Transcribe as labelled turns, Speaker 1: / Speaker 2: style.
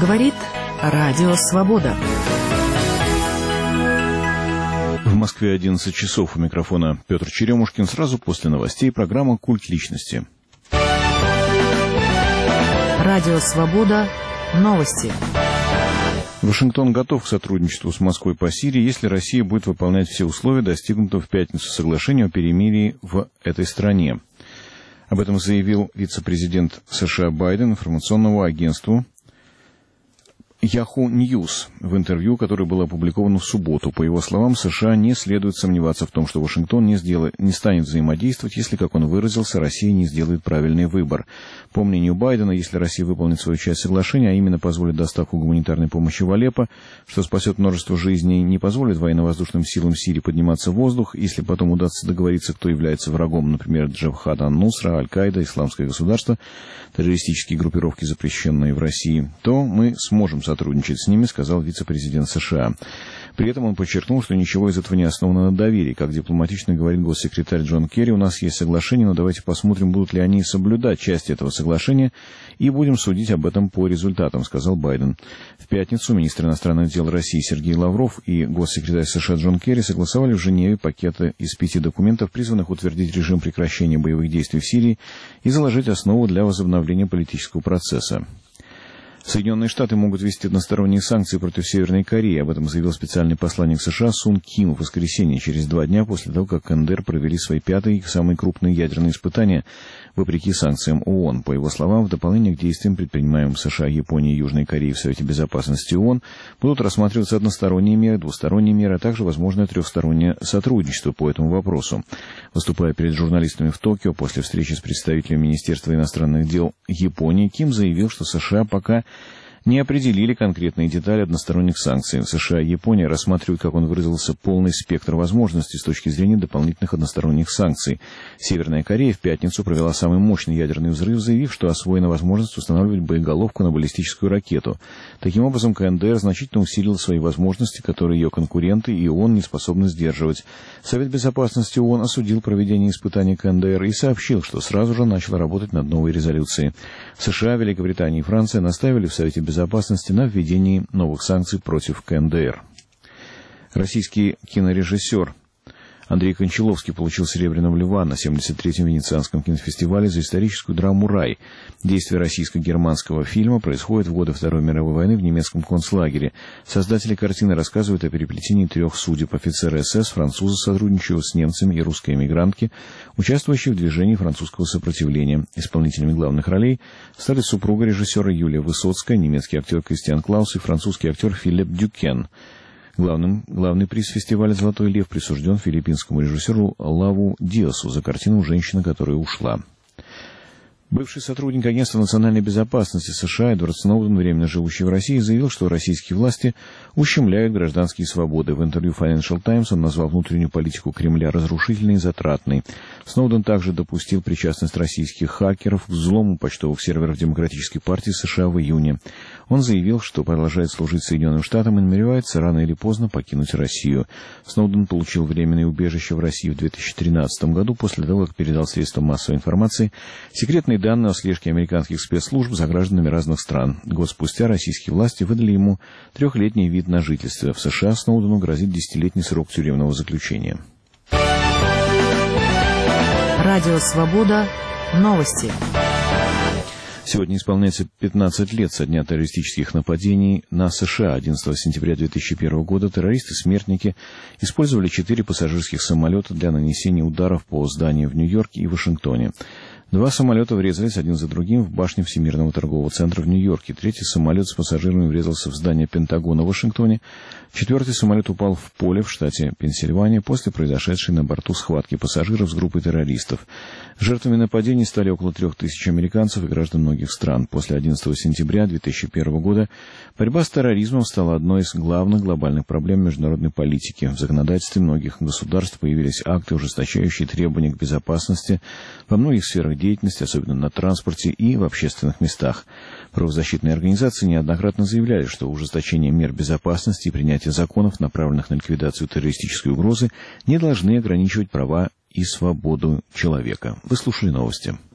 Speaker 1: Говорит Радио Свобода.
Speaker 2: В Москве 11 часов. У микрофона Петр Черемушкин. Сразу после новостей программа «Культ личности».
Speaker 1: Радио Свобода. Новости.
Speaker 2: Вашингтон готов к сотрудничеству с Москвой по Сирии, если Россия будет выполнять все условия достигнутого в пятницу соглашения о перемирии в этой стране. Об этом заявил вице-президент США Байден информационному агентству Yahoo News в интервью, которое было опубликовано в субботу. По его словам, США не следует сомневаться в том, что Вашингтон не станет взаимодействовать, если, как он выразился, Россия не сделает правильный выбор. По мнению Байдена, если Россия выполнит свою часть соглашения, а именно позволит доставку гуманитарной помощи в Алеппо, что спасет множество жизней, не позволит военно-воздушным силам Сирии подниматься в воздух, если потом удастся договориться, кто является врагом, например, Джабхат ан-Нусра, Аль-Каида, Исламское государство, террористические группировки, запрещенные в России, то мы сможем сотрудничать с ними, сказал вице-президент США. При этом он подчеркнул, что ничего из этого не основано на доверии. Как дипломатично говорит госсекретарь Джон Керри, у нас есть соглашение, но давайте посмотрим, будут ли они соблюдать части этого соглашения, и будем судить об этом по результатам, сказал Байден. В пятницу министр иностранных дел России Сергей Лавров и госсекретарь США Джон Керри согласовали в Женеве пакеты из 5 документов, призванных утвердить режим прекращения боевых действий в Сирии и заложить основу для возобновления политического процесса. Соединенные Штаты могут ввести односторонние санкции против Северной Кореи. Об этом заявил специальный посланник США Сун Ким в воскресенье, через 2 дня после того, как КНДР провели свои 5-е и самые крупные ядерные испытания, вопреки санкциям ООН. По его словам, в дополнение к действиям, предпринимаемым США, Японией и Южной Кореей в Совете Безопасности ООН, будут рассматриваться односторонние меры, двусторонние меры, а также возможное трехстороннее сотрудничество по этому вопросу. Выступая перед журналистами в Токио после встречи с представителем Министерства иностранных дел Японии, Ким заявил, что США пока не определили конкретные детали односторонних санкций. США и Япония рассматривают, как он выразился, полный спектр возможностей с точки зрения дополнительных односторонних санкций. Северная Корея в пятницу провела самый мощный ядерный взрыв, заявив, что освоена возможность устанавливать боеголовку на баллистическую ракету. Таким образом, КНДР значительно усилила свои возможности, которые ее конкуренты и ООН не способны сдерживать. Совет Безопасности ООН осудил проведение испытаний КНДР и сообщил, что сразу же начал работать над новой резолюцией. США, Великобритания и Франция настаивали в Совете Безопасности на введении новых санкций против КНДР. Российский кинорежиссер Андрей Кончаловский получил «Серебряного льва» на 73-м Венецианском кинофестивале за историческую драму «Рай». Действие российско-германского фильма происходит в годы Второй мировой войны в немецком концлагере. Создатели картины рассказывают о переплетении 3 судеб: офицера СС, француза, сотрудничающего с немцами, и русской эмигрантки, участвующей в движении французского сопротивления. Исполнителями главных ролей стали супруга режиссера Юлия Высоцкая, немецкий актер Кристиан Клаус и французский актер Филипп Дюкен. Главный приз фестиваля «Золотой лев» присужден филиппинскому режиссеру Лаву Диасу за картину «Женщина, которая ушла». Бывший сотрудник Агентства национальной безопасности США Эдвард Сноуден, временно живущий в России, заявил, что российские власти ущемляют гражданские свободы. В интервью Financial Times он назвал внутреннюю политику Кремля разрушительной и затратной. Сноуден также допустил причастность российских хакеров к взлому почтовых серверов Демократической партии США в июне. Он заявил, что продолжает служить Соединенным Штатам и намеревается рано или поздно покинуть Россию. Сноуден получил временное убежище в России в 2013 году после того, как передал средствам массовой информации секретные данные о слежке американских спецслужб за гражданами разных стран. Год спустя российские власти выдали ему 3-летний вид на жительство. В США Сноудену грозит 10-летний срок тюремного заключения.
Speaker 1: Радио Свобода. Новости.
Speaker 2: Сегодня исполняется 15 лет со дня террористических нападений на США. 11 сентября 2001 года террористы-смертники использовали 4 пассажирских самолета для нанесения ударов по зданиям в Нью-Йорке и Вашингтоне. 2 самолета врезались один за другим в башню Всемирного торгового центра в Нью-Йорке. 3-й самолет с пассажирами врезался в здание Пентагона в Вашингтоне. 4-й самолет упал в поле в штате Пенсильвания после произошедшей на борту схватки пассажиров с группой террористов. Жертвами нападений стали около 3000 американцев и граждан многих стран. После 11 сентября 2001 года борьба с терроризмом стала одной из главных глобальных проблем международной политики. В законодательстве многих государств появились акты, ужесточающие требования к безопасности во многих сферах деятельности, особенно на транспорте и в общественных местах. Правозащитные организации неоднократно заявляли, что ужесточение мер безопасности и принятие законов, направленных на ликвидацию террористической угрозы, не должны ограничивать права и свободу человека. Вы слушали новости.